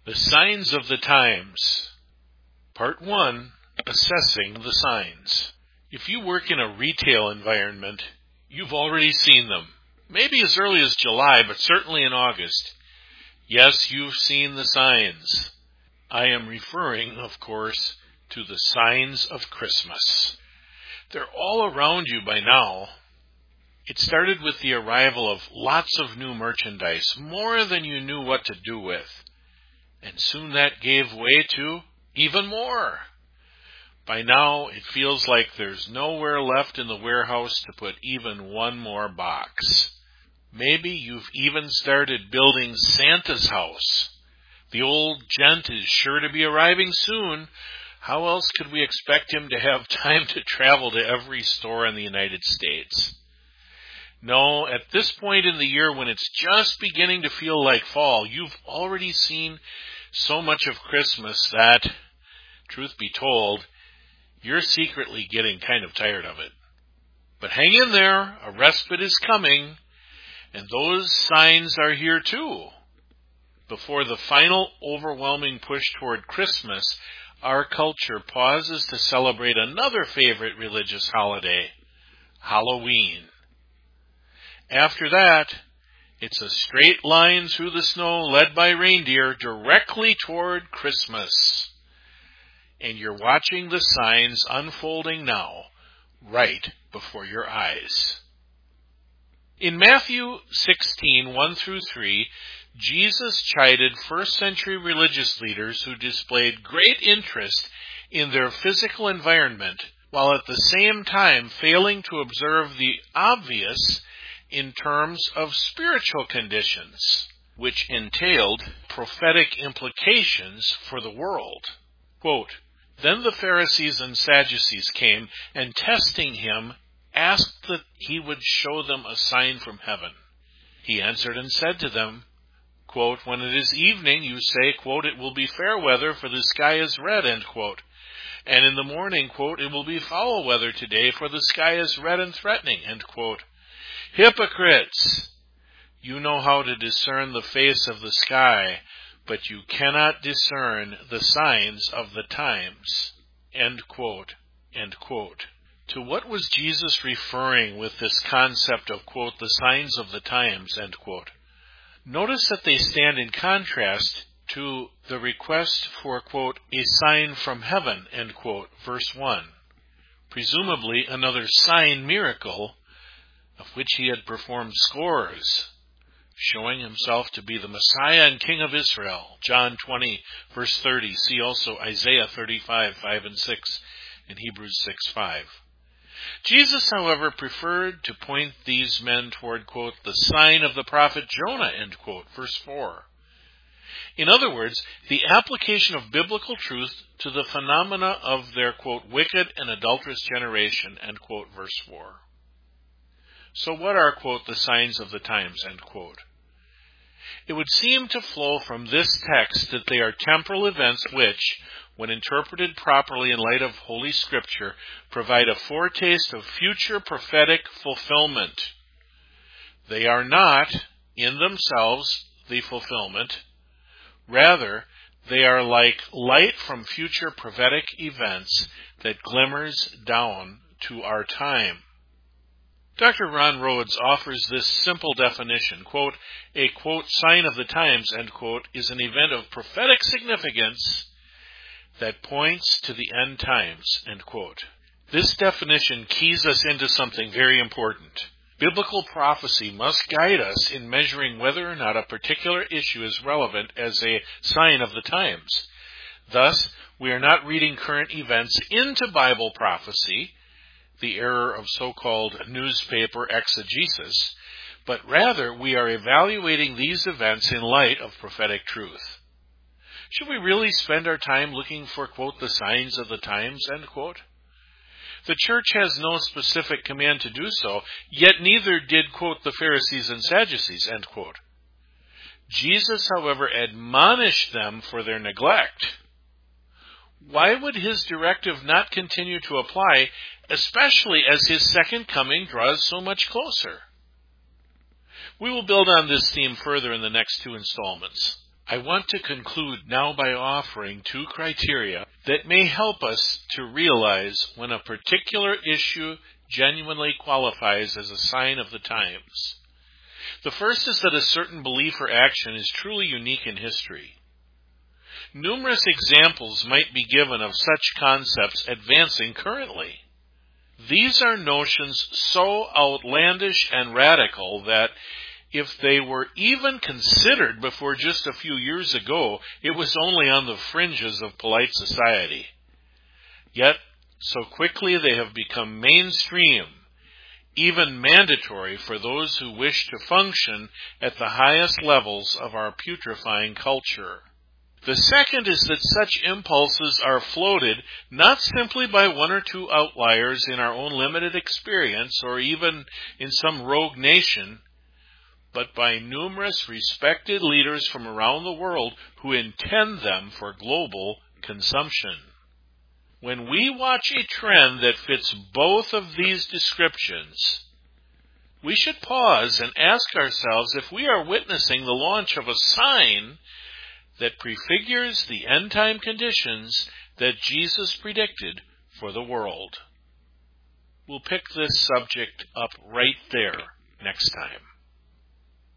The Signs of the Times. Part 1. Assessing the Signs. If you work in a retail environment, you've already seen them. Maybe as early as July, but certainly in August. Yes, you've seen the signs. I am referring, of course, to the signs of Christmas. They're all around you by now. It started with the arrival of lots of new merchandise, more than you knew what to do with. And soon that gave way to even more. By now, it feels like there's nowhere left in the warehouse to put even one more box. Maybe you've even started building Santa's house. The old gent is sure to be arriving soon. How else could we expect him to have time to travel to every store in the United States? No, at this point in the year when it's just beginning to feel like fall, you've already seen so much of Christmas that, truth be told, you're secretly getting kind of tired of it. But hang in there, a respite is coming, and those signs are here too. Before the final overwhelming push toward Christmas, our culture pauses to celebrate another favorite religious holiday, Halloween. After that, it's a straight line through the snow led by reindeer directly toward Christmas. And you're watching the signs unfolding now, right before your eyes. In Matthew 16, 1-3, Jesus chided first-century religious leaders who displayed great interest in their physical environment, while at the same time failing to observe the obvious in terms of spiritual conditions, which entailed prophetic implications for the world. Quote, "Then the Pharisees and Sadducees came, and testing him, asked that he would show them a sign from heaven. He answered and said to them, quote, 'When it is evening, you say, quote, it will be fair weather, for the sky is red, end quote. And in the morning, quote, it will be foul weather today, for the sky is red and threatening, end quote. Hypocrites! You know how to discern the face of the sky, but you cannot discern the signs of the times, end quote, end quote." To what was Jesus referring with this concept of, quote, "the signs of the times," end quote? Notice that they stand in contrast to the request for, quote, "a sign from heaven," end quote, verse 1. Presumably another sign miracle of which he had performed scores, showing himself to be the Messiah and King of Israel. John 20, verse 30. See also Isaiah 35, 5 and 6, and Hebrews 6, 5. Jesus, however, preferred to point these men toward, quote, "the sign of the prophet Jonah," end quote, verse 4. In other words, the application of biblical truth to the phenomena of their, quote, "wicked and adulterous generation," end quote, verse 4. So what are, quote, "the signs of the times," end quote? It would seem to flow from this text that they are temporal events which, when interpreted properly in light of Holy Scripture, provide a foretaste of future prophetic fulfillment. They are not, in themselves, the fulfillment. Rather, they are like light from future prophetic events that glimmers down to our time. Dr. Ron Rhodes offers this simple definition, quote, "a, quote, sign of the times," end quote, "is an event of prophetic significance that points to the end times," end quote. This definition keys us into something very important. Biblical prophecy must guide us in measuring whether or not a particular issue is relevant as a sign of the times. Thus, we are not reading current events into Bible prophecy, the error of so-called newspaper exegesis, but rather we are evaluating these events in light of prophetic truth. Should we really spend our time looking for, quote, "the signs of the times," end quote? The church has no specific command to do so, yet neither did, quote, "the Pharisees and Sadducees," end quote. Jesus, however, admonished them for their neglect. Why would his directive not continue to apply, especially as his second coming draws so much closer? We will build on this theme further in the next two installments. I want to conclude now by offering 2 criteria that may help us to realize when a particular issue genuinely qualifies as a sign of the times. The first is that a certain belief or action is truly unique in history. Numerous examples might be given of such concepts advancing currently. These are notions so outlandish and radical that if they were even considered before just a few years ago, it was only on the fringes of polite society. Yet, so quickly they have become mainstream, even mandatory for those who wish to function at the highest levels of our putrefying culture. The second is that such impulses are floated not simply by 1 or 2 outliers in our own limited experience or even in some rogue nation, but by numerous respected leaders from around the world who intend them for global consumption. When we watch a trend that fits both of these descriptions, we should pause and ask ourselves if we are witnessing the launch of a sign that prefigures the end-time conditions that Jesus predicted for the world. We'll pick this subject up right there next time.